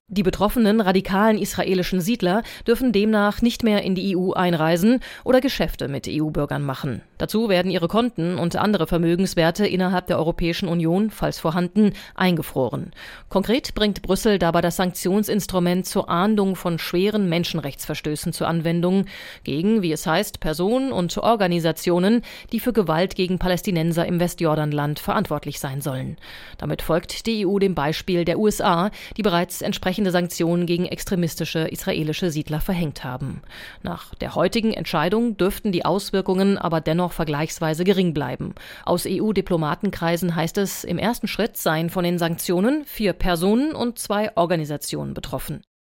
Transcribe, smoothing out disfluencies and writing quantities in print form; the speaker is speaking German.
Die betroffenen radikalen israelischen Siedler dürfen demnach nicht mehr in die EU einreisen oder Geschäfte mit EU-Bürgern machen. Dazu werden ihre Konten und andere Vermögenswerte innerhalb der Europäischen Union, falls vorhanden, eingefroren. Konkret bringt Brüssel dabei das Sanktionsinstrument zur Ahndung von schweren Menschenrechtsverstößen zur Anwendung gegen, wie es heißt, Personen und Organisationen, die für Gewalt gegen Palästinenser im Westjordanland verantwortlich sein sollen. Damit folgt die EU dem Beispiel der USA, die bereits entsprechende Sanktionen gegen extremistische israelische Siedler verhängt haben. Nach der heutigen Entscheidung dürften die Auswirkungen aber dennoch vergleichsweise gering bleiben. Aus EU-Diplomatenkreisen heißt es, im ersten Schritt seien von den Sanktionen 4 Personen und 2 Organisationen betroffen.